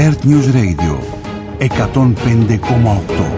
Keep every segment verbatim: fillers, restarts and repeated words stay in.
Earth News Radio εκατόν πέντε κόμμα οκτώ.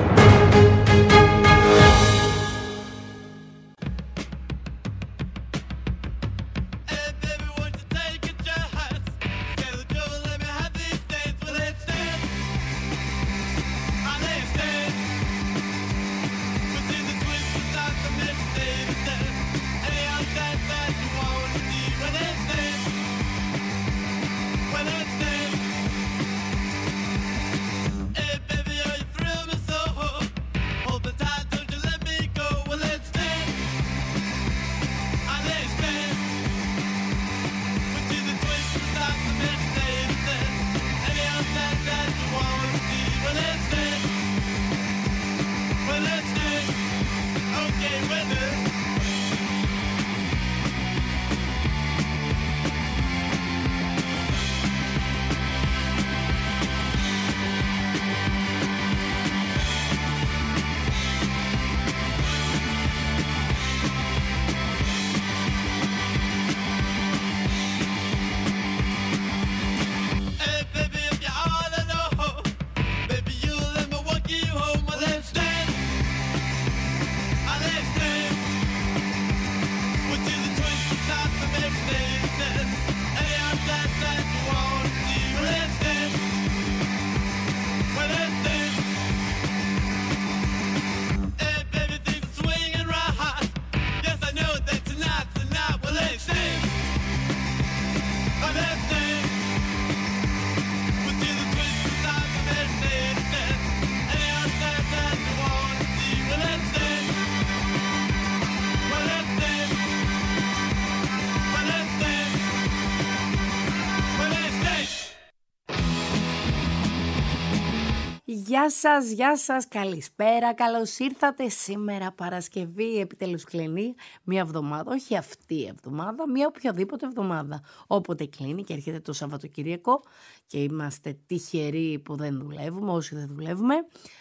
Γεια σας, γεια σας, καλησπέρα, καλώς ήρθατε σήμερα Παρασκευή, επιτέλους κλείνει μια εβδομάδα, όχι αυτή η εβδομάδα, μια οποιαδήποτε εβδομάδα. Όποτε κλείνει και έρχεται το Σαββατοκύριακο και είμαστε τυχεροί που δεν δουλεύουμε, όσοι δεν δουλεύουμε,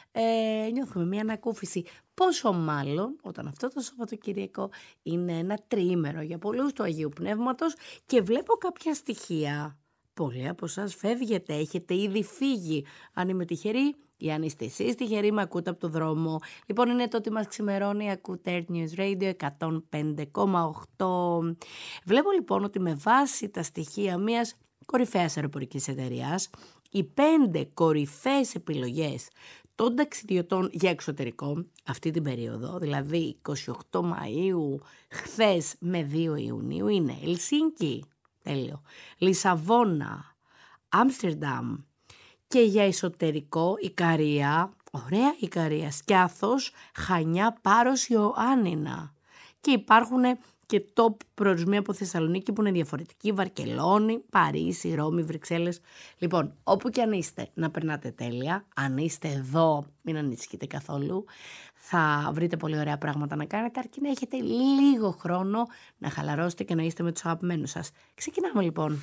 ε, νιώθουμε μια ανακούφιση. Πόσο μάλλον όταν αυτό το Σαββατοκύριακο είναι ένα τριήμερο για πολλούς του Αγίου Πνεύματος και βλέπω κάποια στοιχεία. Πολλοί από εσάς φεύγετε, έχετε ήδη φύγει. Αν είμαι τυχερή ή αν είστε εσείς τυχεροί, με ακούτε από το δρόμο. Λοιπόν, είναι το ότι μας ξημερώνει, ακούτε Earth News Radio εκατόν πέντε κόμμα οκτώ. Βλέπω λοιπόν ότι με βάση τα στοιχεία μιας κορυφαίας αεροπορικής εταιρείας, οι πέντε κορυφαίες επιλογές των ταξιδιωτών για εξωτερικό αυτή την περίοδο, δηλαδή είκοσι οκτώ Μαΐου χθες με δύο Ιουνίου, είναι Ελσίνκι, τέλειο, Λισαβόνα, Άμστερνταμ και για εσωτερικό Ικαρία, ωραία Ικαρία, Σκιάθος, Χανιά, Πάρος, Ιωάννινα. Και υπάρχουν και top προορισμοί από Θεσσαλονίκη που είναι διαφορετικοί, Βαρκελόνη, Παρίσι, Ρώμη, Βρυξέλλες. Λοιπόν, όπου και αν είστε να περνάτε τέλεια, αν είστε εδώ μην ανησυχείτε καθόλου, θα βρείτε πολύ ωραία πράγματα να κάνετε, αρκεί να έχετε λίγο χρόνο να χαλαρώσετε και να είστε με τους αγαπημένους σας. Ξεκινάμε λοιπόν.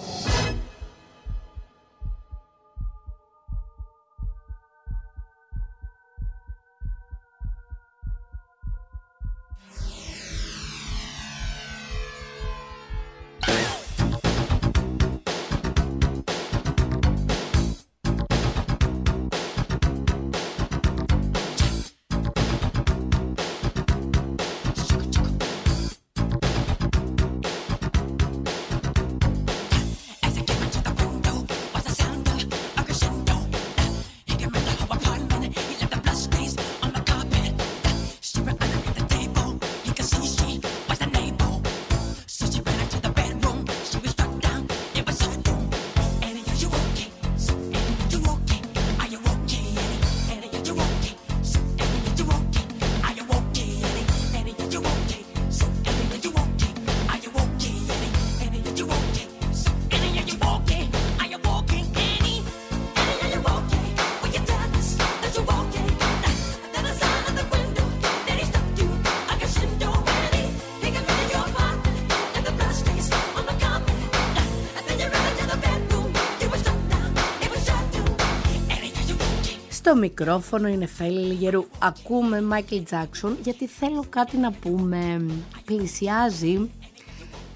Στο μικρόφωνο είναι Φέλη Λιγερού. Ακούμε Michael Jackson γιατί θέλω κάτι να πούμε. Πλησιάζει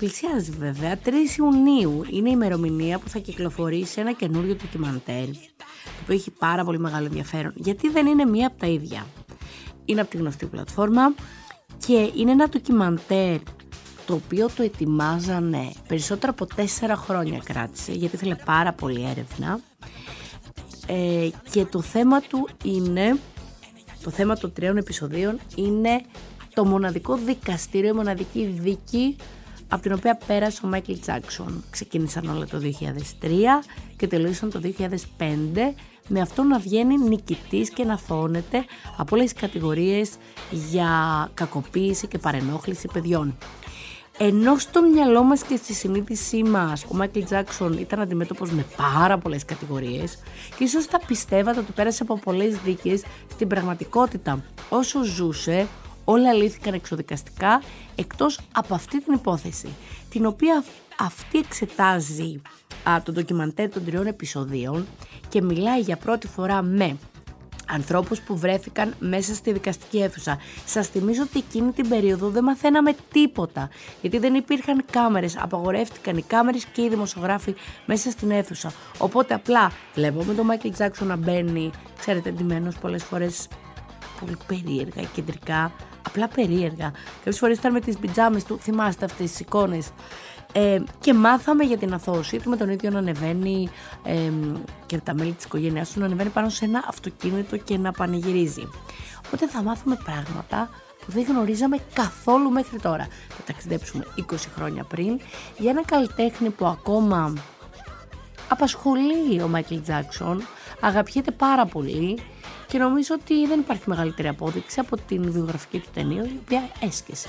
πλησιάζει βέβαια. τρεις Ιουνίου είναι η ημερομηνία που θα κυκλοφορήσει ένα καινούριο ντοκιμαντέρ, το οποίο έχει πάρα πολύ μεγάλο ενδιαφέρον, γιατί δεν είναι μία από τα ίδια. Είναι από τη γνωστή πλατφόρμα και είναι ένα ντοκιμαντέρ το οποίο το ετοιμάζανε περισσότερα από τέσσερα χρόνια, κράτησε, γιατί ήθελε πάρα πολύ έρευνα, ε, και το θέμα του είναι, το θέμα των τριών επεισοδίων είναι το μοναδικό δικαστήριο, η μοναδική δίκη από την οποία πέρασε ο Μάικλ Τζάκσον. Ξεκίνησαν όλα το δύο χιλιάδες τρία και τελείωσαν το δύο χιλιάδες πέντε, με αυτό να βγαίνει νικητής και να θώνεται από όλες τις κατηγορίες για κακοποίηση και παρενόχληση παιδιών. Ενώ στο μυαλό μας και στη συνείδησή μας ο Μάικλ Τζάκσον ήταν αντιμέτωπος με πάρα πολλές κατηγορίες και ίσως θα πιστεύατε ότι πέρασε από πολλές δίκες, στην πραγματικότητα όσο ζούσε όλα λύθηκαν εξοδικαστικά, εκτός από αυτή την υπόθεση, την οποία αυτή εξετάζει α, το ντοκιμαντέρ των τριών επεισοδίων και μιλάει για πρώτη φορά με ανθρώπους που βρέθηκαν μέσα στη δικαστική αίθουσα. Σας θυμίζω ότι εκείνη την περίοδο δεν μαθαίναμε τίποτα, γιατί δεν υπήρχαν κάμερες, απαγορεύτηκαν οι κάμερες και οι δημοσιογράφοι μέσα στην αίθουσα. Οπότε απλά βλέπουμε τον Μάικλ Τζάκσον να μπαίνει, ξέρετε, εντυμένος πολλές φορές πολύ περίεργα, κεντρικά, απλά περίεργα. Κάποιες φορές ήταν με τις πιτζάμες του, θυμάστε αυτές τις εικόνες. Ε, και μάθαμε για την αθώωσή του, με τον ίδιο να ανεβαίνει ε, και τα μέλη της οικογένειάς του να ανεβαίνει πάνω σε ένα αυτοκίνητο και να πανηγυρίζει. Οπότε θα μάθουμε πράγματα που δεν γνωρίζαμε καθόλου μέχρι τώρα. Θα ταξιδέψουμε είκοσι χρόνια πριν για ένα καλλιτέχνη που ακόμα απασχολεί ο Μάικλ Τζάκσον, αγαπιέται πάρα πολύ και νομίζω ότι δεν υπάρχει μεγαλύτερη απόδειξη από την βιογραφική του ταινία, η οποία έσκησε.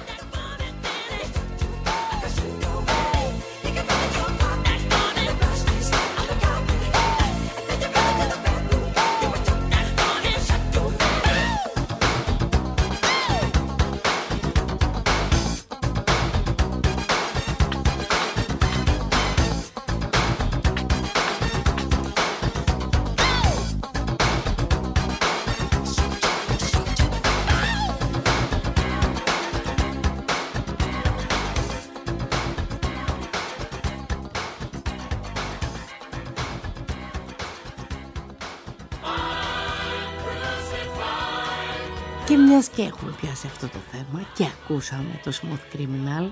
Και μιας και έχουμε πιάσει αυτό το θέμα και ακούσαμε το Smooth Criminal,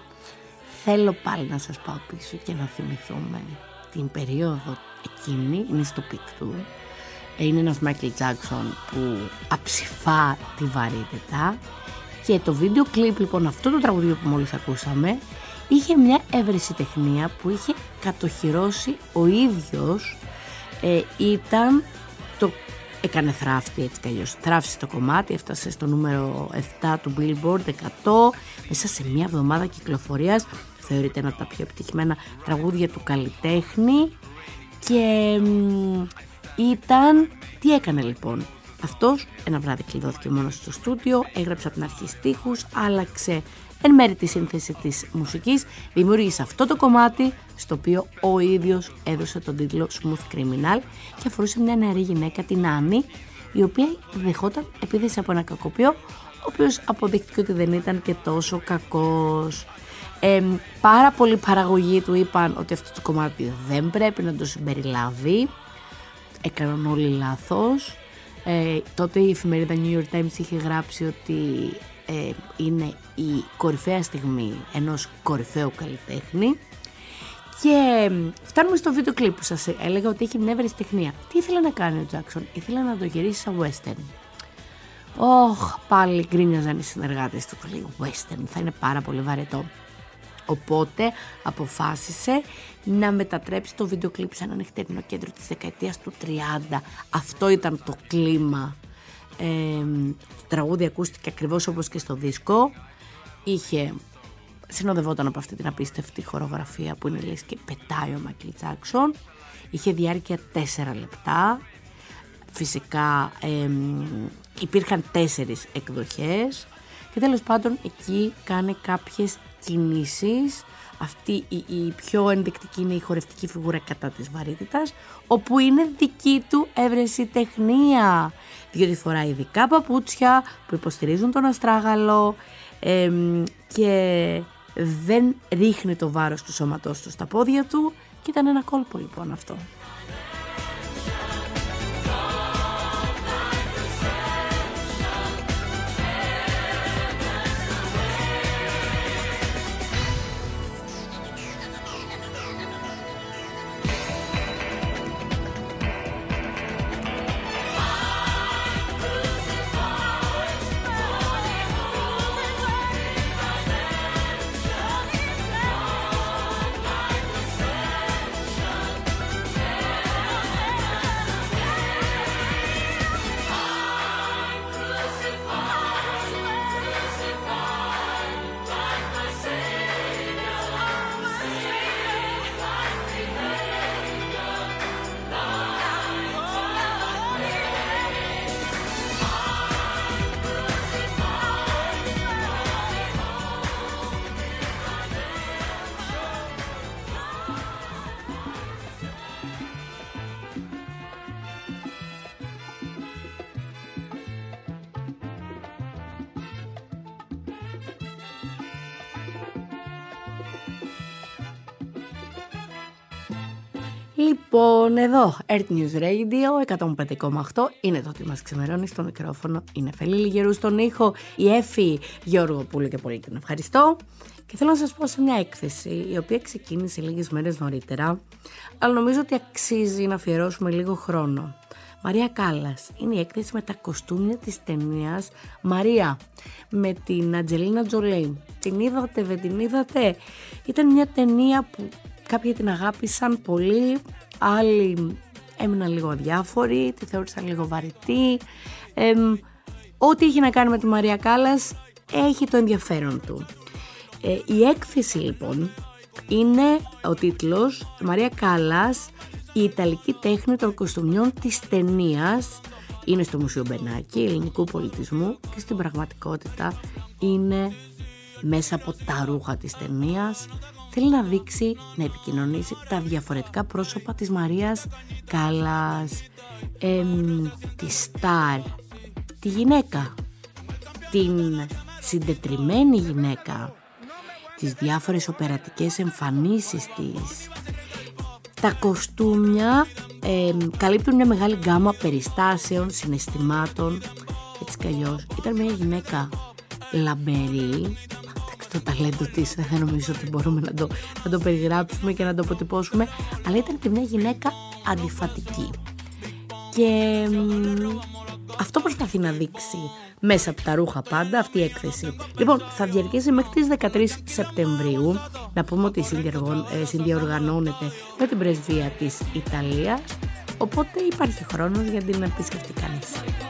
θέλω πάλι να σας πάω πίσω και να θυμηθούμε την περίοδο εκείνη. Είναι στο πικ του, είναι ένας Μάικλ Τζάκσον που αψηφά τη βαρύτητα και το βίντεο κλιπ, λοιπόν, αυτό το τραγούδιο που μόλις ακούσαμε είχε μια ευρεσιτεχνία που είχε κατοχυρώσει ο ίδιος, ε, ήταν το έκανε θράφτη, έτσι κι αλλιώς θράφησε το κομμάτι, έφτασε στο νούμερο επτά του Billboard εκατό μέσα σε μια εβδομάδα κυκλοφορίας, θεωρείται ένα από τα πιο επιτυχημένα τραγούδια του καλλιτέχνη. Και μ, ήταν, τι έκανε λοιπόν αυτός? Ένα βράδυ κλειδώθηκε μόνος στο στούντιο, έγραψε από την αρχή στίχους, άλλαξε εν μέρει τη σύνθεση της μουσικής, δημιούργησε αυτό το κομμάτι στο οποίο ο ίδιος έδωσε τον τίτλο Smooth Criminal και αφορούσε μια νεαρή γυναίκα, την Άννη, η οποία δεχόταν επίθεση από ένα κακοποιό, ο οποίος αποδείχτηκε ότι δεν ήταν και τόσο κακός. Ε, πάρα πολλοί παραγωγοί του είπαν ότι αυτό το κομμάτι δεν πρέπει να το συμπεριλάβει, έκαναν όλοι λάθος. Ε, τότε η εφημερίδα New York Times είχε γράψει ότι ε, είναι η κορυφαία στιγμή ενός κορυφαίου καλλιτέχνη. Και φτάνουμε στο βίντεο κλιπ που σας έλεγα ότι έχει μια ευρεσιτεχνία. Τι ήθελε να κάνει ο Τζάκσον? Ήθελε να το γυρίσει σαν western. Ωχ, πάλι γκρίνιαζαν οι συνεργάτες του. Λέει western, θα είναι πάρα πολύ βαρετό. Οπότε αποφάσισε να μετατρέψει το βίντεο κλιπ σε ένα νυχτερινό κέντρο της δεκαετίας του τριάντα. Αυτό ήταν το κλίμα. Ε, το τραγούδι ακούστηκε ακριβώς όπως και στο δίσκο. Είχε, συνοδευόταν από αυτή την απίστευτη χορογραφία που είναι λες και πετάει ο Μάικλ Τζάκσον. Είχε διάρκεια τέσσερα λεπτά. Φυσικά ε, υπήρχαν τέσσερις εκδοχές και τέλος πάντων εκεί κάνει κάποιες κινήσεις. Αυτή η, η πιο ενδεικτική είναι η χορευτική φιγούρα κατά της βαρύτητας, όπου είναι δική του ευρεσιτεχνία, διότι φοράει ειδικά παπούτσια που υποστηρίζουν τον αστράγαλο ε, και δεν ρίχνει το βάρος του σώματός του στα πόδια του και ήταν ένα κόλπο λοιπόν αυτό. Λοιπόν, εδώ, Earth News Radio εκατόν πέντε κόμμα οκτώ, είναι το τι μας ξημερώνει στο μικρόφωνο, είναι Φελή Λιγερού στον ήχο, η Εφη Γεωργοπούλου και πολύ την ευχαριστώ. Και θέλω να σας πω σε μια έκθεση, η οποία ξεκίνησε λίγες μέρες νωρίτερα, αλλά νομίζω ότι αξίζει να αφιερώσουμε λίγο χρόνο. Μαρία Κάλλας, είναι η έκθεση με τα κοστούμια της ταινίας Μαρία, με την Αντζελίνα Τζολί. Την είδατε, δεν την είδατε? Ήταν μια ταινία που κάποιοι την αγάπησαν πολύ, άλλοι έμειναν λίγο αδιάφοροι, τη θεώρησαν λίγο βαρετή. Ε, ό,τι έχει να κάνει με τη Μαρία Κάλλας έχει το ενδιαφέρον του. Ε, η έκθεση λοιπόν είναι ο τίτλος «Μαρία Κάλλας, η Ιταλική τέχνη των κοστούμιων της ταινίας». Είναι στο Μουσείο Μπενάκη Ελληνικού Πολιτισμού και στην πραγματικότητα είναι μέσα από τα ρούχα της ταινίας. Θέλει να δείξει, να επικοινωνήσει τα διαφορετικά πρόσωπα της Μαρίας Κάλλας, εμ, τη στάρ, τη γυναίκα, την συντετριμμένη γυναίκα, τις διάφορες οπερατικές εμφανίσεις της. Τα κοστούμια ε, καλύπτουν μια μεγάλη γκάμα περιστάσεων, συναισθημάτων, έτσι κι αλλιώς. Ήταν μια γυναίκα λαμπερή, το ταλέντο της δεν νομίζω ότι μπορούμε να το, να το περιγράψουμε και να το αποτυπώσουμε, αλλά ήταν και μια γυναίκα αντιφατική. Και μ, αυτό προσπαθεί να δείξει μέσα από τα ρούχα πάντα αυτή η έκθεση. Λοιπόν, θα διαρκέσει μέχρι τις δεκατρείς Σεπτεμβρίου. Να πούμε ότι συνδιοργανώνεται με την πρεσβεία της Ιταλίας, οπότε υπάρχει χρόνος για την επισκεφτεί κανείς.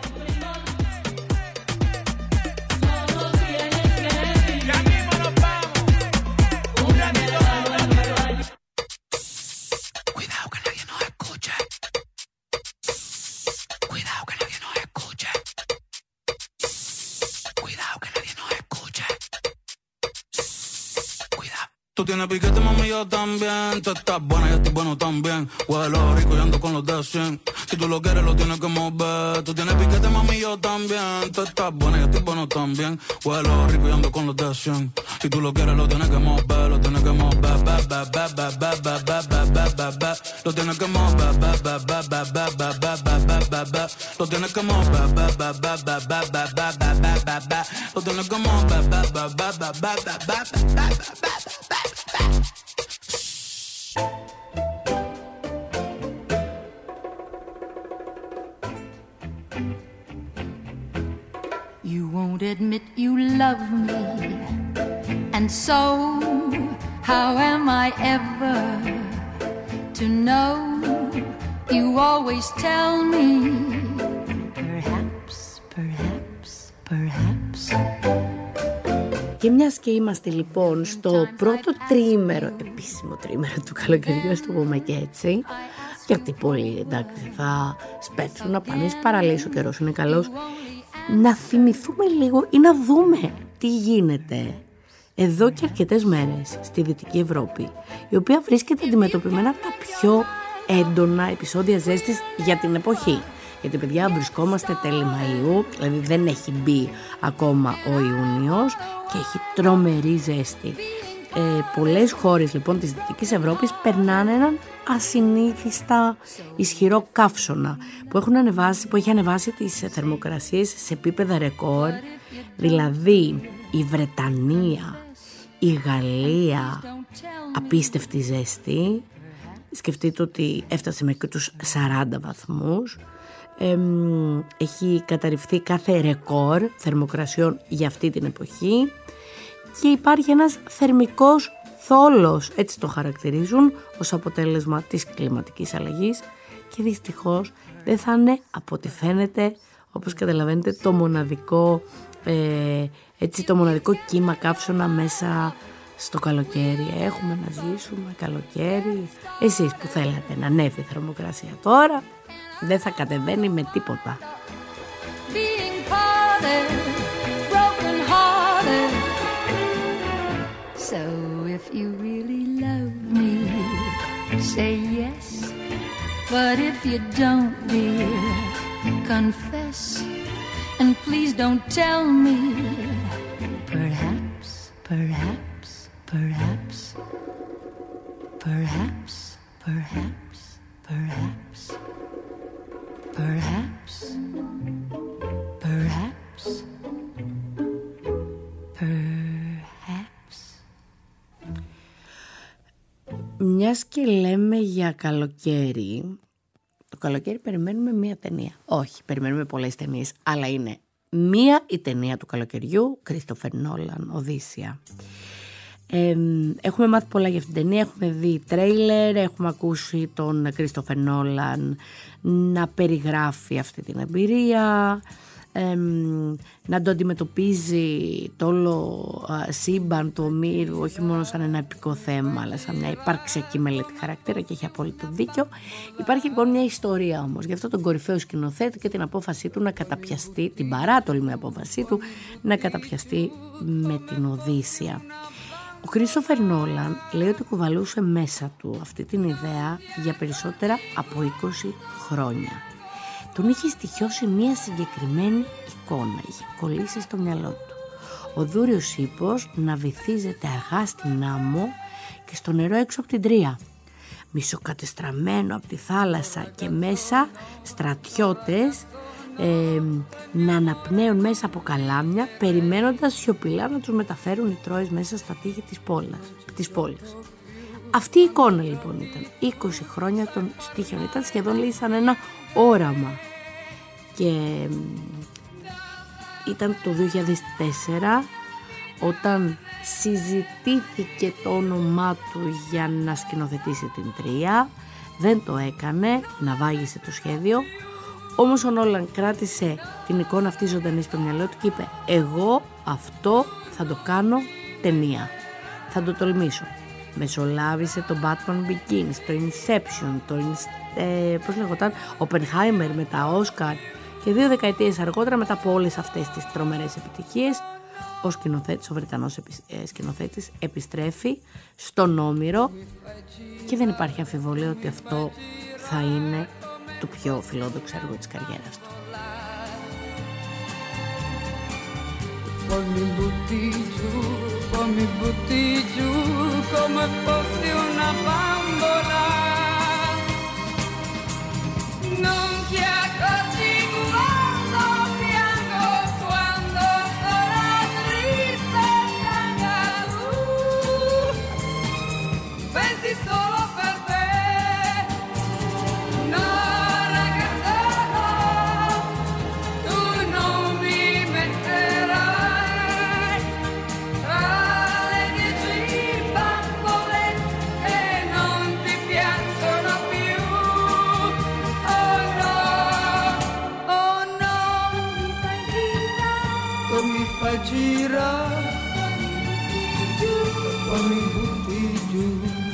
Tú tienes piquete, mami, yo también. Tú estás buena, yo estoy bueno también. Huelo rico y ando con los de cien. Si tú lo quieres, lo tienes que mover. Tú tienes piquete, mami, yo también. Tú estás buena, yo estoy bueno también. Huelo rico y ando con los de cien. Si tú lo quieres, lo tienes que mover. Lo tienes que mover. Ba, ba, ba, ba, ba, ba, ba, ba, ba, ba, ba. Lo tienes que mover. Ba, ba, ba, ba, ba, ba, ba, ba, ba, ba, ba. Lo tienes que mover. Ba, ba, ba, ba, ba, ba, ba, ba, ba, ba, ba. Lo tienes que mover. Ba, ba, ba, ba, ba, ba, ba, ba, ba, ba. You won't admit you love me, and so how am I ever to know? You always tell me, perhaps, perhaps, perhaps. Και μιας και είμαστε λοιπόν στο πρώτο τριήμερο, επίσημο τριήμερο του καλοκαιριού, ας το πούμε και έτσι, γιατί πολλοί εντάξει θα σπεύσουν να πάνε στις παραλίες, ο καιρός είναι καλός, να θυμηθούμε λίγο ή να δούμε τι γίνεται εδώ και αρκετές μέρες στη Δυτική Ευρώπη, η οποία βρίσκεται αντιμετωπιμένα από τα πιο έντονα επεισόδια ζέστης για την εποχή. Γιατί παιδιά βρισκόμαστε τέλη Μαΐου, δηλαδή δεν έχει μπει ακόμα ο Ιούνιος και έχει τρομερή ζέστη. Ε, πολλές χώρες λοιπόν της Δυτικής Ευρώπης περνάνε έναν ασυνήθιστα ισχυρό καύσωνα που, έχουν ανεβάσει, που έχει ανεβάσει τις θερμοκρασίες σε επίπεδα ρεκόρ. Δηλαδή η Βρετανία, η Γαλλία, απίστευτη ζέστη. Σκεφτείτε ότι έφτασε μέχρι τους σαράντα βαθμούς. Ε, έχει καταρριφθεί κάθε ρεκόρ θερμοκρασιών για αυτή την εποχή και υπάρχει ένας θερμικός θόλος, έτσι το χαρακτηρίζουν, ως αποτέλεσμα της κλιματικής αλλαγής και δυστυχώς δεν θα είναι, από ό,τι φαίνεται, όπως καταλαβαίνετε, το μοναδικό, ε, έτσι, το μοναδικό κύμα καύσωνα μέσα στο καλοκαίρι. Έχουμε να ζήσουμε καλοκαίρι. Εσείς που θέλατε να ανέβει η θερμοκρασία τώρα, δεν θα κατεβαίνει με τίποτα. So if you really love me, say yes. But if you don't, dear, confess. And please don't tell me. Perhaps, perhaps, perhaps, perhaps, perhaps, perhaps, perhaps, perhaps, perhaps. Μιας και λέμε για καλοκαίρι, το καλοκαίρι περιμένουμε μία ταινία. Όχι, περιμένουμε πολλές ταινίες, αλλά είναι μία η ταινία του καλοκαιριού, Christopher Nolan, Οδύσσεια. Ε, έχουμε μάθει πολλά για αυτήν την ταινία, έχουμε δει τρέιλερ, έχουμε ακούσει τον Christopher Nolan να περιγράφει αυτή την εμπειρία, ε, να το αντιμετωπίζει το όλο σύμπαν του ομήρου όχι μόνο σαν ένα επικό θέμα αλλά σαν μια υπαρξιακή μελέτη χαρακτήρα, και έχει απόλυτο δίκιο. Υπάρχει λοιπόν μια ιστορία όμως γι' αυτό τον κορυφαίο σκηνοθέτη και την απόφασή του να καταπιαστεί, την παράτολμη απόφασή του να καταπιαστεί με την Οδύσσεια. Ο Christopher Nolan λέει ότι κουβαλούσε μέσα του αυτή την ιδέα για περισσότερα από είκοσι χρόνια. Τον είχε στοιχειώσει μία συγκεκριμένη εικόνα, είχε κολλήσει στο μυαλό του. Ο δούριος ύπος να βυθίζεται αργά στην άμμο και στο νερό έξω από την Τρία. Μισοκατεστραμμένο από τη θάλασσα και μέσα στρατιώτες ε, να αναπνέουν μέσα από καλάμια, περιμένοντας σιωπηλά να τους μεταφέρουν οι Τρόες μέσα στα τείχη της πόλης. Της πόλης. Αυτή η εικόνα λοιπόν ήταν είκοσι χρόνια των στίχων, ήταν σχεδόν λέει σαν ένα όραμα, και ήταν το δύο χιλιάδες τέσσερα όταν συζητήθηκε το όνομά του για να σκηνοθετήσει την Τρία. Δεν το έκανε, ναυάγησε το σχέδιο, όμως ο Νόλαν κράτησε την εικόνα αυτή ζωντανή στο μυαλό του και είπε εγώ αυτό θα το κάνω ταινία, θα το τολμήσω. Μεσολάβησε το Batman Begins, το Inception, το ε, πώς λεγόταν, Oppenheimer με τα Oscar, και δύο δεκαετίες αργότερα, μετά από όλες αυτές τις τρομερές επιτυχίες, ο σκηνοθέτης, ο Βρετανός ε, σκηνοθέτης επιστρέφει στον Όμηρο και δεν υπάρχει αμφιβολία ότι αυτό θα είναι το πιο φιλόδοξο έργο της καριέρας του. Poi mi butti giù, poi mi butti giù come fossi una bambola. Non ti accorgi quando piango, quando sono triste e stanca. Uh, pensi solo per te. No, ragazzella, tu non mi metterai tra le dieci bambole che non ti piacciono più. Oh no, oh no, mi fai girare, poi mi butti giù,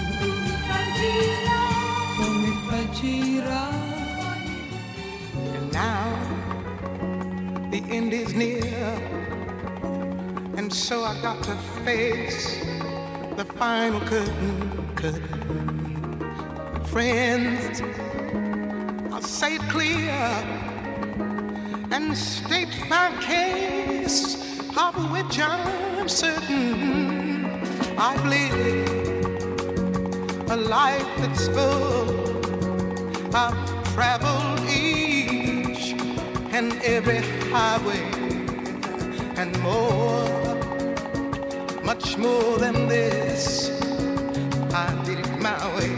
poi mi fai girare. And now the end is near, and so I got to face the final curtain, curtain. Friends, I'll say it clear and state my case, of which I'm certain. I've lived a life that's full. I've traveled each and every highway and more, much more than this. I did it my way.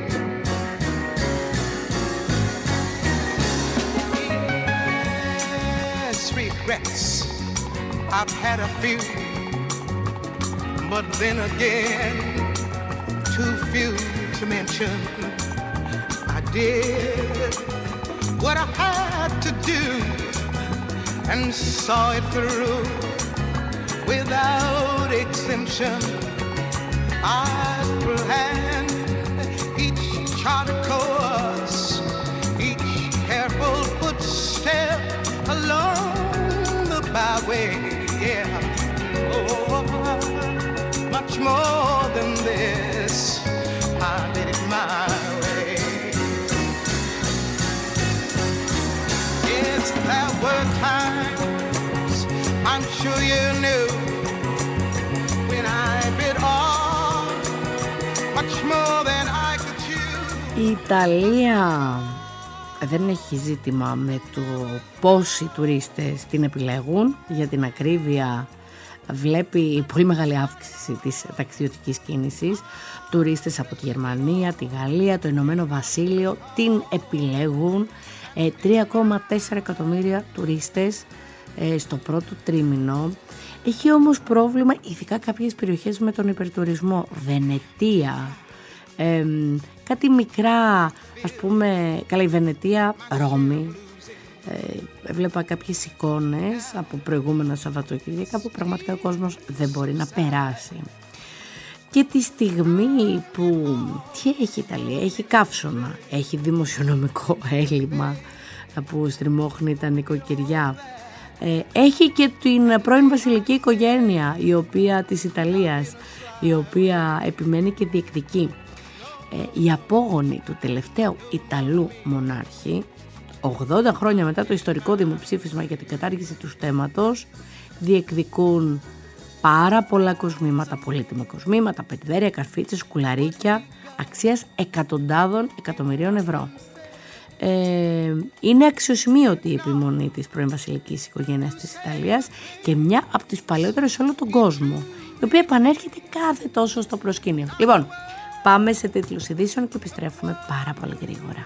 Yes, regrets, I've had a few, but then again, too few to mention. I did what I had to do and saw it through without exemption. I planned each charted course, each careful footstep along the byway. Yeah, oh, much more than this, I did it my way. Yes, there were times, I'm sure you knew, when I bit off much more than I could chew. Η Ιταλία δεν έχει ζήτημα με το πόσοι τουρίστες την επιλέγουν. Για την ακρίβεια, βλέπει πολύ μεγάλη αύξηση της ταξιδιωτικής κίνησης. Τουρίστες από τη Γερμανία, τη Γαλλία, το Ηνωμένο Βασίλειο την επιλέγουν. τρία κόμμα τέσσερα εκατομμύρια τουρίστες στο πρώτο τρίμηνο. Έχει όμως πρόβλημα ειδικά κάποιες περιοχές με τον υπερτουρισμό. Βενετία, ε, κάτι μικρά, ας πούμε, καλά η Βενετία, Ρώμη. Ε, έβλεπα κάποιες εικόνες από προηγούμενα Σαββατοκύριακα που πραγματικά ο κόσμος δεν μπορεί να περάσει. Και τη στιγμή που τι έχει η Ιταλία, έχει καύσωνα, έχει δημοσιονομικό έλλειμμα που στριμώχνει τα νοικοκυριά, ε, έχει και την πρώην βασιλική οικογένεια η οποία, της Ιταλίας, η οποία επιμένει και διεκδικεί. Ε, οι απόγονοι του τελευταίου Ιταλού μονάρχη, ογδόντα χρόνια μετά το ιστορικό δημοψήφισμα για την κατάργηση του στέμματος, διεκδικούν πάρα πολλά κοσμήματα, πολύτιμα κοσμήματα, πετιδέρια, καρφίτσες, κουλαρίκια αξίας εκατοντάδων εκατομμυρίων ευρώ. Ε, είναι αξιοσημείωτη η επιμονή της πρώην βασιλικής οικογένειας της Ιταλίας και μια από τις παλαιότερες σε όλο τον κόσμο, η οποία επανέρχεται κάθε τόσο στο προσκήνιο. Λοιπόν, πάμε σε τίτλους ειδήσεων και επιστρέφουμε πάρα πολύ γρήγορα.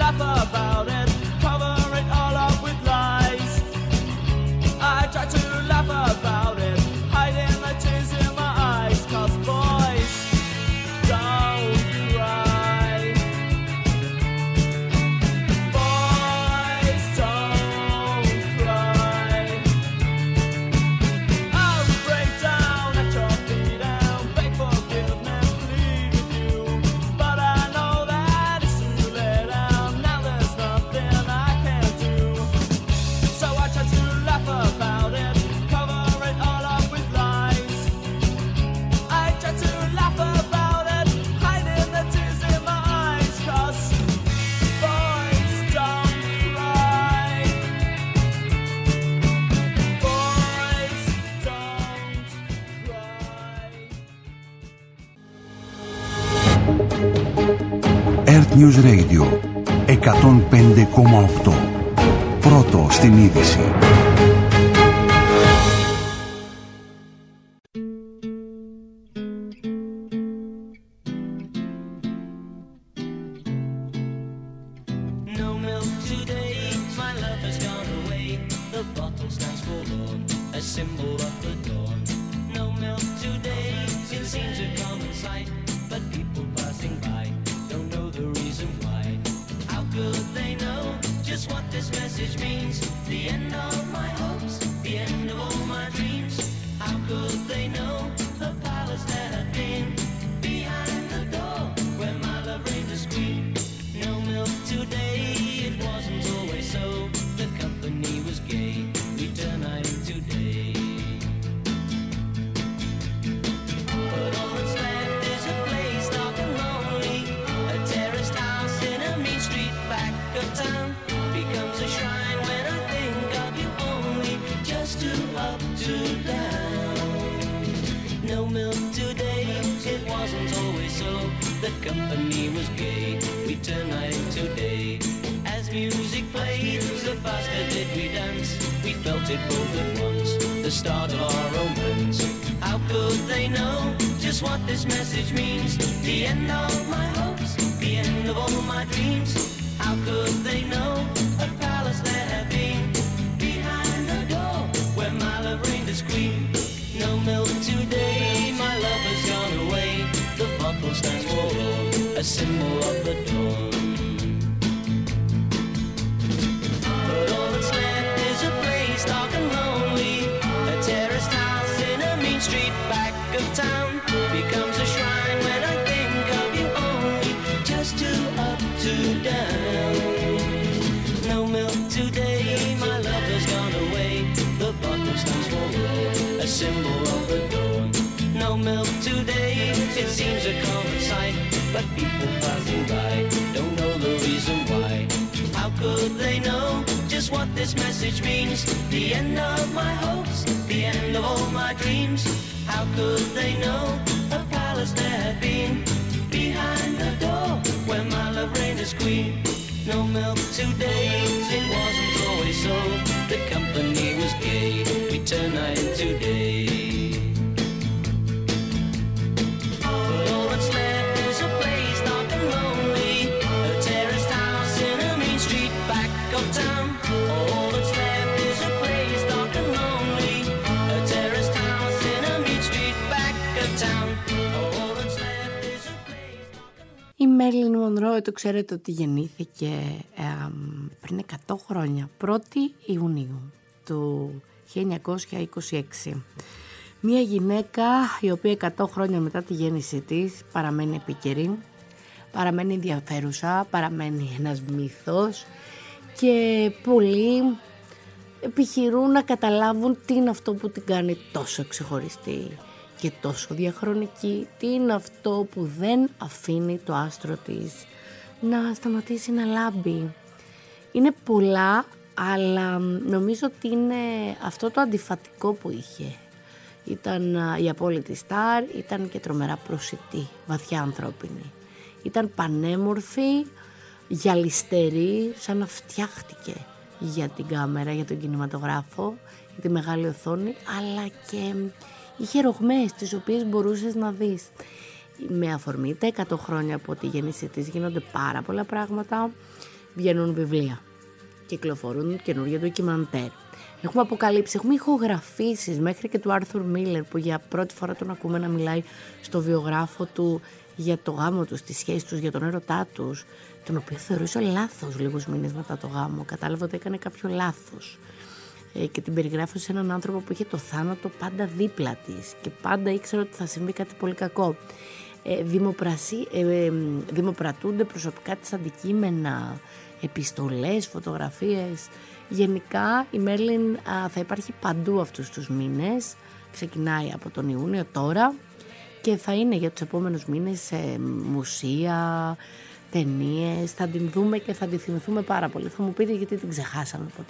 laugh about it, cover it all up with lies. I try to laugh about it, hiding the tears in my eyes. Cause boys don't cry. Boys don't cry. I'll break down at your feet and beg forgiveness, plead with you. But I know that it's too late and now there's nothing I can do. So I try to laugh about it, cover it all up with lies. I try to laugh about it, hiding the tears in my eyes. Cause boys don't cry. Boys don't cry. Earth News Radio εκατόν πέντε κόμμα οκτώ. Πρώτο στην είδηση. No milk today, my love has gone away. The bottle stands forlorn, a symbol of the dawn. No milk today, it seems a common sight, but people passing by don't know the reason why. How could they know just what this message means? The end of my hopes, the end of all my dreams. How could they know the palace that had been behind the door where my love reigned as queen? No milk today, it wasn't always so. The company was gay, we turn night into day. But all that's left is a place dark and lonely. A terraced house in a mean street back of town becomes a shrine when I think of you only. Just two up, two down. No milk today, it wasn't always so. The company was gay, we turned night into day. As music played, the faster did we dance. We felt it both at once, the start of our romance. How could they know just what this message means? The end of my hopes, the end of all my dreams. How could they know a palace there had been behind the door where my love reigned as queen? No milk today, my love has gone away. The bottle stands forlorn, a symbol of the dawn. But all that's left is a place dark and lonely. A terraced house in a mean street back of town becomes a shrine when I think of you only. Just two up, two down. No milk today, my love has gone away. The bottle stands forlorn, a symbol of the dawn. No milk today, it seems a common sight, but people passing by don't know the reason why. How could they know just what this message means? The end of my hopes, the end of all my dreams. How could they know a palace there had been behind the door where my love reigned as queen? No milk today, it wasn't always so. The company was gay, we turned night into day. But all that's left is a place dark and lonely. A terraced house in a mean street back of town. All that's left is a place dark and lonely. A terraced house in a mean street back of town. All that's left is a place dark and lonely. Η Μέρλιν Μονρό, το ξέρετε ότι γεννήθηκε ε, πριν εκατό χρόνια, πρώτη Ιουνίου του χίλια εννιακόσια είκοσι έξι. Μια γυναίκα η οποία εκατό χρόνια μετά τη γέννησή της παραμένει επίκαιρη, παραμένει ενδιαφέρουσα, παραμένει ένας μύθος και πολλοί επιχειρούν να καταλάβουν τι είναι αυτό που την κάνει τόσο ξεχωριστή και τόσο διαχρονική, τι είναι αυτό που δεν αφήνει το άστρο της να σταματήσει να λάμπει. Είναι πολλά, αλλά νομίζω ότι είναι αυτό το αντιφατικό που είχε. Ήταν η απόλυτη στάρ, ήταν και τρομερά προσιτή, βαθιά ανθρώπινη. Ήταν πανέμορφη, γυαλιστερή, σαν να φτιάχτηκε για την κάμερα, για τον κινηματογράφο, για τη μεγάλη οθόνη, αλλά και είχε ρογμές τις οποίες μπορούσες να δεις. Με αφορμή τα εκατό χρόνια από τη γέννηση της γίνονται πάρα πολλά πράγματα. βγαίνουν βιβλία, κυκλοφορούν καινούργια ντοκιμαντέρ. Έχουμε αποκαλύψει, έχουμε ηχογραφήσεις μέχρι και του Άρθουρ Μίλερ, που για πρώτη φορά τον ακούμε να μιλάει στο βιογράφο του για το γάμο τους, τη σχέση τους, για τον έρωτά τους, τον οποίο θεωρούσε λάθος λίγους μήνες μετά το γάμο. Κατάλαβε ότι έκανε κάποιο λάθος ε, και την περιγράφω σε έναν άνθρωπο που είχε το θάνατο πάντα δίπλα της και πάντα ήξερε ότι θα συμβεί κάτι πολύ κακό. Ε, δημοπρασί, ε, ε, δημοπρατούνται προσωπικά της αντικείμενα, επιστολές, φωτογραφίες. Γενικά η Μέρλιν α, θα υπάρχει παντού αυτούς τους μήνες. Ξεκινάει από τον Ιούνιο τώρα και θα είναι για τους επόμενους μήνες σε μουσεία, ταινίες. Θα την δούμε και θα τη θυμηθούμε πάρα πολύ. Θα μου πείτε γιατί την ξεχάσαμε ποτέ.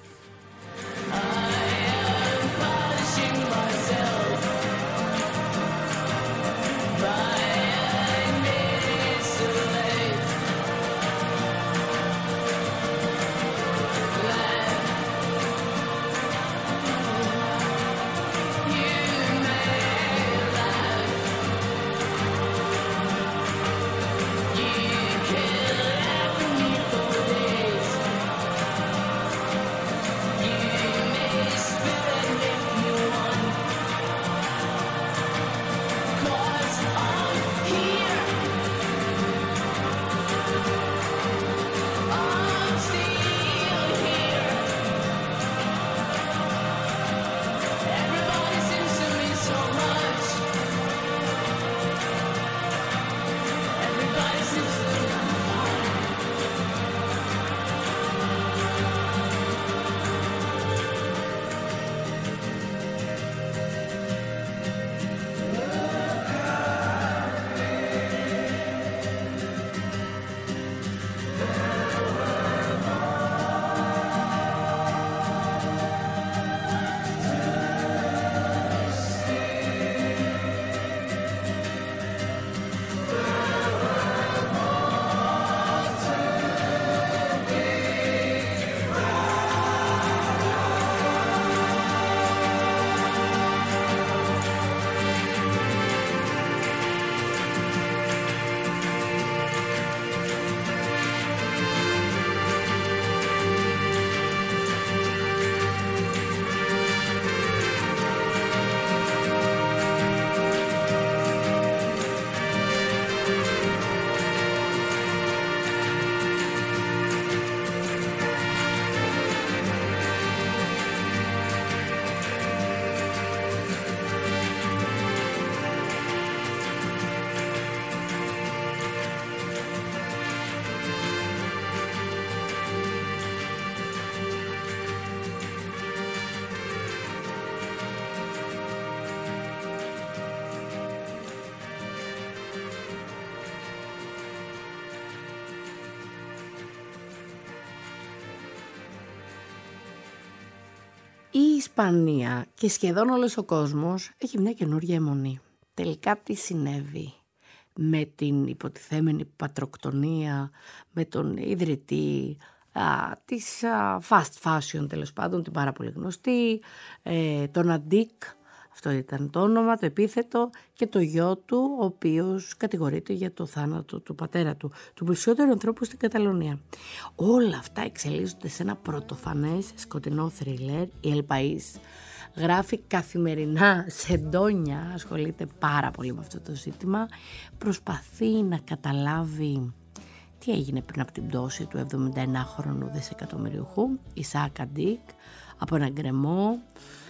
Η Ισπανία και σχεδόν όλος ο κόσμος έχει μια καινούργια αιμονή. Τελικά τι συνέβη με την υποτιθέμενη πατροκτονία, με τον ιδρυτή α, της α, fast fashion, τέλος πάντων, την πάρα πολύ γνωστή, ε, τον Αντίκ, αυτό ήταν το όνομα, το επίθετο, και το γιο του, ο οποίος κατηγορείται για το θάνατο του πατέρα του, του πλουσιότερου ανθρώπου στην Καταλωνία. Όλα αυτά εξελίσσονται σε ένα πρωτοφανές σκοτεινό θρίλερ. Η El País γράφει καθημερινά σε ντόνια, ασχολείται πάρα πολύ με αυτό το ζήτημα, προσπαθεί να καταλάβει τι έγινε πριν από την πτώση του εβδομηνταενάχρονου δισεκατομμυριούχου Ισαάκ Αντίκ από ένα γκρεμό.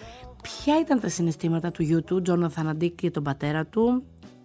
Ποια ήταν τα συναισθήματα του γιού του, Τζόναθαν Αντίκ, και τον πατέρα του?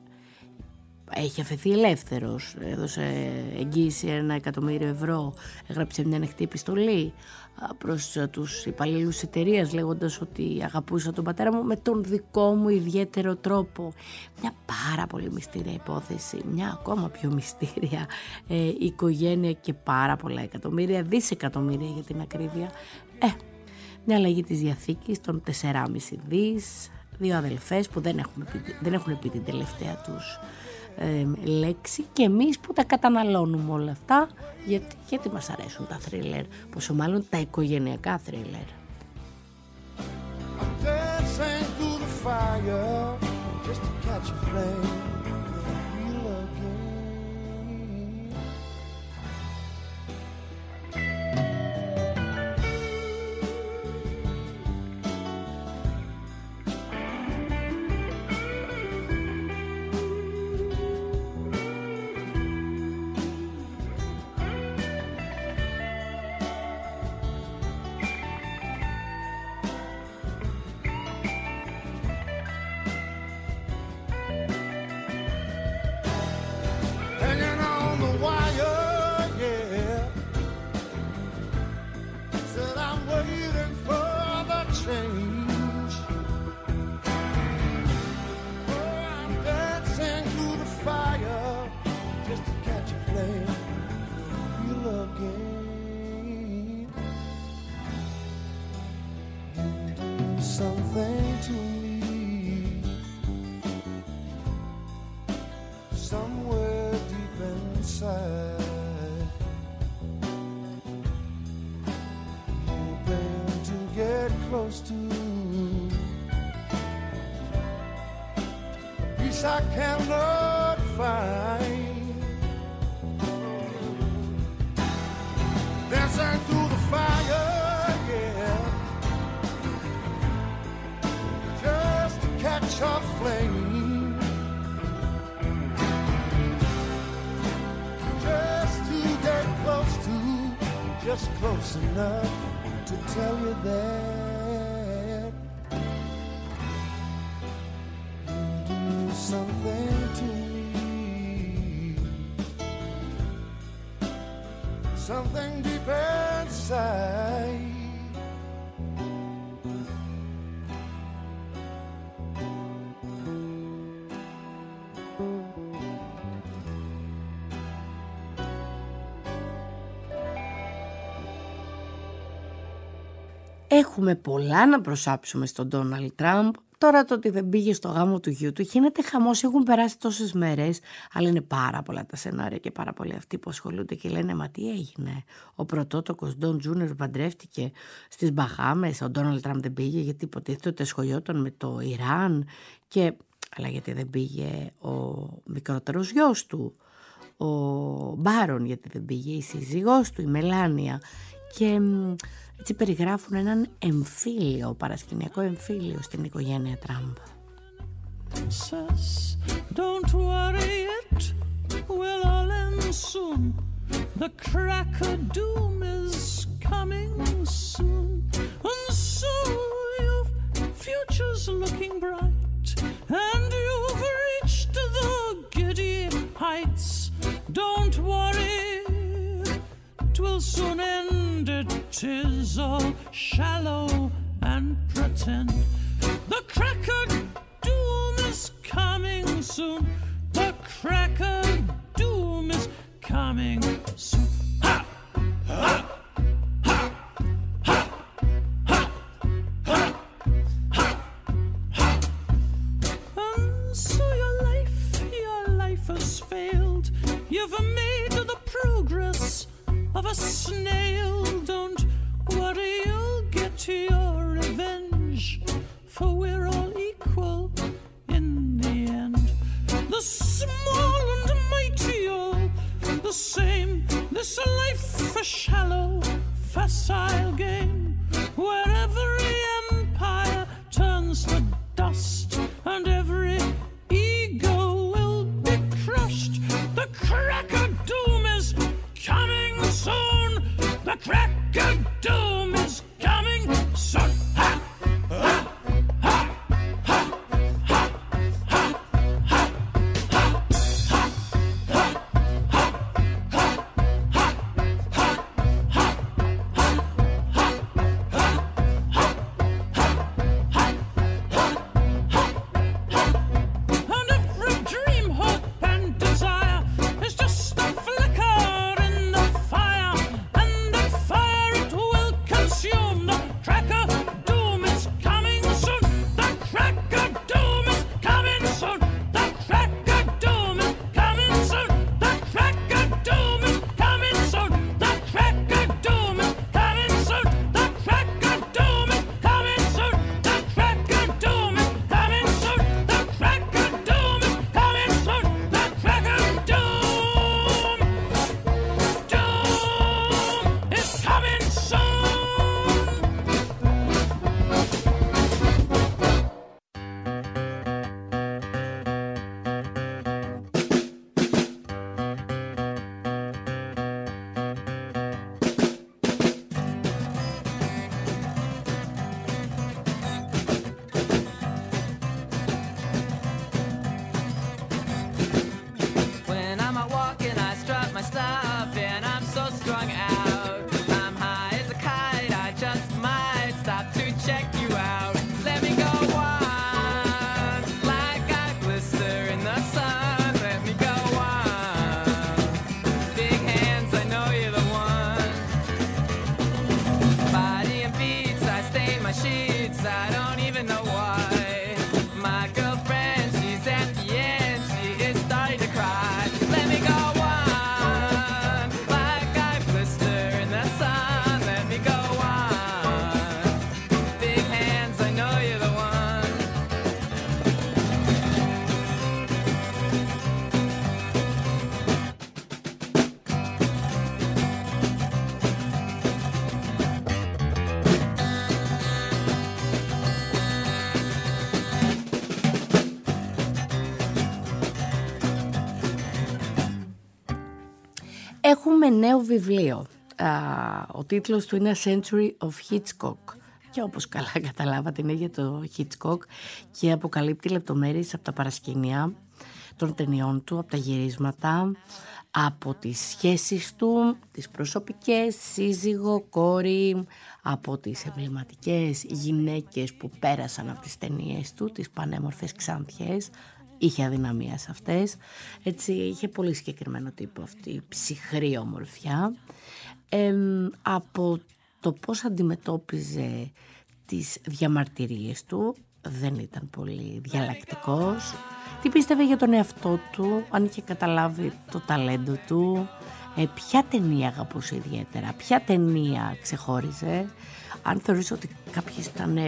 Έχει αφαιθεί ελεύθερος, έδωσε εγγύηση ένα εκατομμύριο ευρώ, έγραψε μια ανοιχτή επιστολή προς τους υπαλλήλους της εταιρείας λέγοντας ότι αγαπούσα τον πατέρα μου με τον δικό μου ιδιαίτερο τρόπο. Μια πάρα πολύ μυστήρια υπόθεση, μια ακόμα πιο μυστήρια ε, οικογένεια και πάρα πολλά εκατομμύρια, δισεκατομμύρια για την ακρίβεια. Ε, μια αλλαγή της διαθήκης των τεσσεράμισι δις, δύο αδελφές που δεν έχουν πει, δεν έχουν πει την τελευταία τους ε, λέξη, και εμείς που τα καταναλώνουμε όλα αυτά, γιατί, γιατί μας αρέσουν τα θρίλερ, πόσο μάλλον τα οικογενειακά θρίλερ. close to. Peace I cannot find. Dancing through the fire, yeah, just to catch a flame, just to get close to, just close enough to tell you that you do something to me, something deep inside. Έχουμε πολλά να προσάψουμε στον Ντόναλντ Τραμπ. Τώρα το ότι δεν πήγε στο γάμο του γιού του γίνεται χαμός, έχουν περάσει τόσες μέρες, αλλά είναι πάρα πολλά τα σενάρια και πάρα πολλοί αυτοί που ασχολούνται και λένε μα τι έγινε. Ο πρωτότοκος Ντόν Τζούνιορ παντρεύτηκε στις Μπαχάμες, ο Ντόναλντ Τραμπ δεν πήγε γιατί υποτίθεται ότι σχολιόταν με το Ιράν, και... αλλά γιατί δεν πήγε ο μικρότερος γιος του, ο Μπάρον, γιατί δεν πήγε η σύζυγός του, η Μελάνια, και... έτσι περιγράφουν έναν εμφύλιο, παρασκηνιακό εμφύλιο στην οικογένεια Τραμπ. Says, don't worry, it will all end soon. The crack of doom is coming soon. And so your future's looking bright, and you've reached the giddy heights. Don't worry, it will soon end. It is all shallow and pretend. The crack of doom is coming soon. The crack of doom is coming soon. Ha! Ha! Ha! Ha! Ha! Ha! Ha! Ha! And so your life, your life has failed. You've made the progress of a snail. Don't worry, you'll get your revenge, for we're all equal in the end. The small and mighty all the same. This life a shallow, facile game, where every empire turns to dust and every ego will be crushed. The crack of doom is coming soon. The crack of doom is coming soon. Ha! Ha! Ha! Ha! Ha! Ha! Ha! Ha! Ha! Ha! Ha! Ha! Ha! Ha! And every dream, hope and desire is just a flicker in the fire, and that fire it will Έχουμε νέο βιβλίο. Α, ο τίτλος του είναι A Century of Hitchcock. Και όπως καλά καταλάβατε είναι για το Hitchcock και αποκαλύπτει λεπτομέρειες από τα παρασκήνια των ταινιών του, από τα γυρίσματα, από τις σχέσεις του, τις προσωπικές, σύζυγο, κόρη, από τις εμβληματικές γυναίκες που πέρασαν από τις ταινίες του, τις πανέμορφες Ξάνθιες. Είχε αδυναμία σε αυτές, έτσι είχε πολύ συγκεκριμένο τύπο αυτή η ψυχρή ομορφιά. Ε, από το πώς αντιμετώπιζε τις διαμαρτυρίες του, δεν ήταν πολύ διαλλακτικός. Τι πίστευε για τον εαυτό του, αν είχε καταλάβει το ταλέντο του, ε, ποια ταινία αγαπούσε ιδιαίτερα, ποια ταινία ξεχώριζε, αν θεωρούσε ότι κάποιες ήταν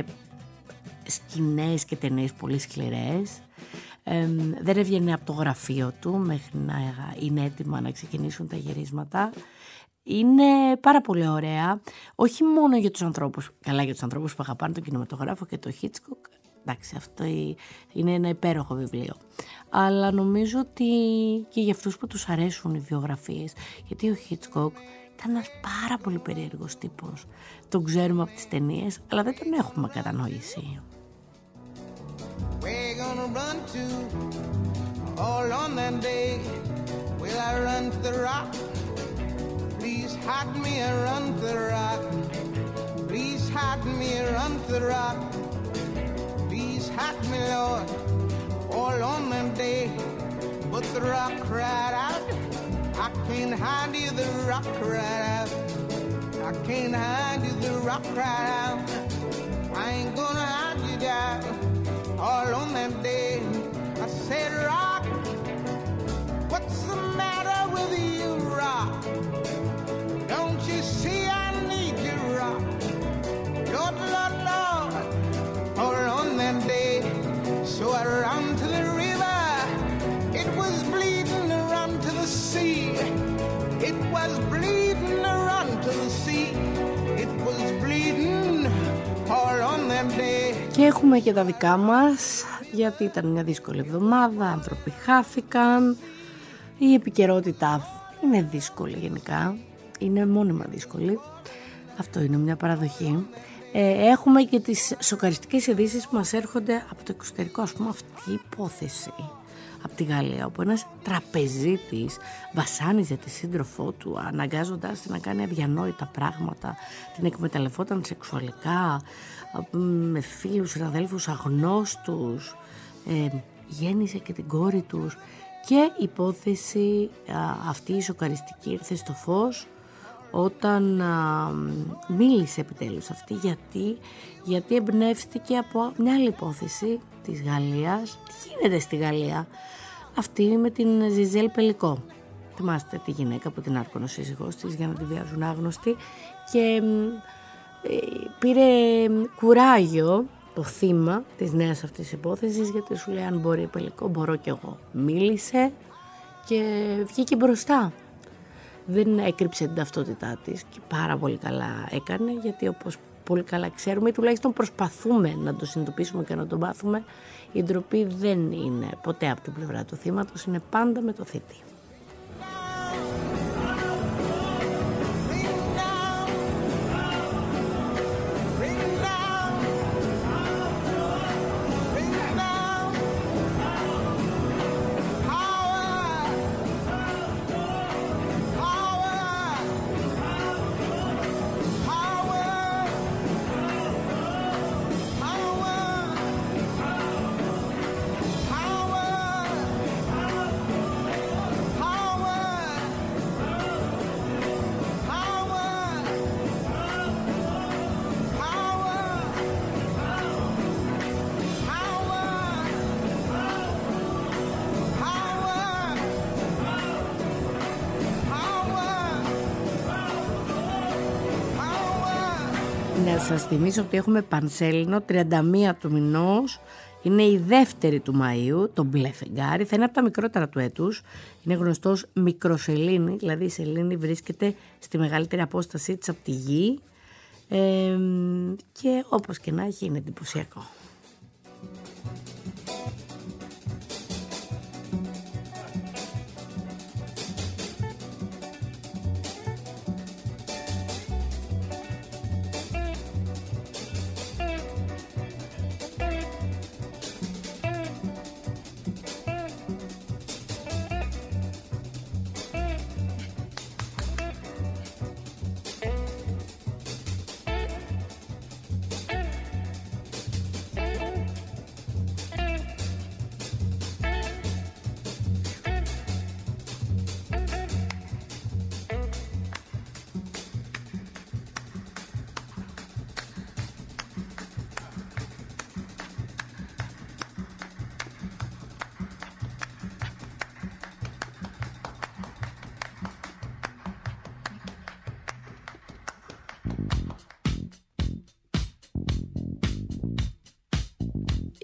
σκηνές και ταινίες πολύ σκληρές. Ε, δεν έβγαινε από το γραφείο του μέχρι να είναι έτοιμα να ξεκινήσουν τα γυρίσματα. Είναι πάρα πολύ ωραία, όχι μόνο για τους ανθρώπους, καλά για τους ανθρώπους που αγαπάνε τον κινηματογράφο και το Hitchcock, εντάξει, αυτό είναι ένα υπέροχο βιβλίο, αλλά νομίζω ότι και για αυτούς που τους αρέσουν οι βιογραφίες, γιατί ο Hitchcock ήταν ένας πάρα πολύ περίεργος τύπος, τον ξέρουμε από τις ταινίες, αλλά δεν τον έχουμε κατανοήσει. We're gonna run to all on that day. Will I run to the rock? Please hide me and run to the rock. Please hide me and run to the rock. Please hide me, Lord, all on that day. But the rock cried out, I can't hide you, the rock cried out. I can't hide you, the rock cried out. I ain't gonna hide you down. All on that day, I said, rock, what's the matter with you, rock? Don't you see I need you, rock? Lord, Lord, Lord, all on that day, so I ran to the river, it was bleeding to run to the sea, it was bleeding to run to the sea, it was bleeding all on that day. Και έχουμε και τα δικά μας, γιατί ήταν μια δύσκολη εβδομάδα, άνθρωποι χάθηκαν, η επικαιρότητα είναι δύσκολη γενικά, είναι μόνιμα δύσκολη, αυτό είναι μια παραδοχή. Ε, έχουμε και τις σοκαριστικές ειδήσεις που μας έρχονται από το εξωτερικό, ας πούμε αυτή η υπόθεση από τη Γαλλία, όπου ένας τραπεζίτης βασάνιζε τη σύντροφό του, αναγκάζοντάς την να κάνει αδιανόητα πράγματα, την εκμεταλλευόταν σεξουαλικά, με φίλους, συναδέλφους αγνώστους, ε, γέννησε και την κόρη τους, και η υπόθεση α, αυτή η σοκαριστική ήρθε στο φως όταν α, μίλησε επιτέλους αυτή, γιατί, γιατί εμπνεύστηκε από μια άλλη υπόθεση της Γαλλίας. Τι γίνεται στη Γαλλία? Αυτή με την Ζιζέλ Πελικό. Θυμάστε τη γυναίκα που την άρκωνε ο σύζυγός της για να τη βιάζουν άγνωστοι, και ε, πήρε κουράγιο το θύμα της νέας αυτής υπόθεσης, γιατί σου λέει αν μπορεί η Πελικό μπορώ κι εγώ. Μίλησε και βγήκε μπροστά. Δεν έκρυψε την ταυτότητά της και πάρα πολύ καλά έκανε, γιατί όπως πολύ καλά ξέρουμε, ή τουλάχιστον προσπαθούμε να το συνειδητοποιήσουμε και να το μάθουμε, η ντροπή δεν είναι ποτέ από την πλευρά του θύματος, είναι πάντα με το θήτη. Να σας θυμίσω ότι έχουμε πανσέλινο τριάντα μία του μηνός, είναι η δεύτερη του Μαΐου, το μπλε φεγγάρι, θα είναι από τα μικρότερα του έτους, είναι γνωστός μικροσελήνη, δηλαδή η σελήνη βρίσκεται στη μεγαλύτερη απόστασή της από τη γη, ε, και όπως και να έχει είναι εντυπωσιακό.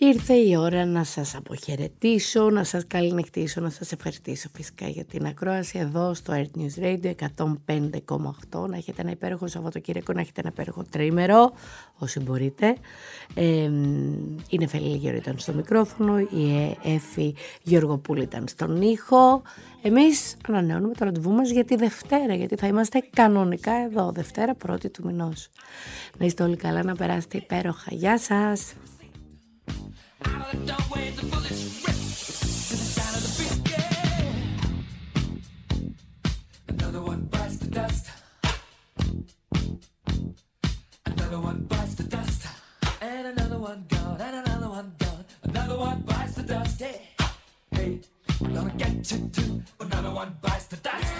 Ήρθε η ώρα να σας αποχαιρετήσω, να σας καληνυχτήσω, να σας ευχαριστήσω φυσικά για την ακρόαση εδώ στο Earth News Radio εκατόν πέντε κόμμα οκτώ. Να έχετε ένα υπέροχο Σαββατοκύριακο, να έχετε ένα υπέροχο τρίμερο, όσοι μπορείτε. Ε, η Νεφέλη Γεωργίου ήταν στο μικρόφωνο, η Εφη Γεωργοπούλη ήταν στον ήχο. Εμείς ανανεώνουμε το ραντεβού μας για τη Δευτέρα, γιατί θα είμαστε κανονικά εδώ, Δευτέρα πρώτη του μηνός. Να είστε όλοι καλά, να περάσετε υπέροχα. Γεια σας! Out of the doorway, the bullets rip to the sound of the beat, yeah. Another one bites the dust. Another one bites the dust. And another one gone, and another one gone. Another one bites the dust, hey. Hey, we're gonna get you too. Another one bites the dust.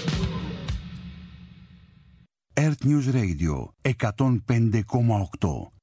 Earth News Radio εκατόν πέντε κόμμα οκτώ.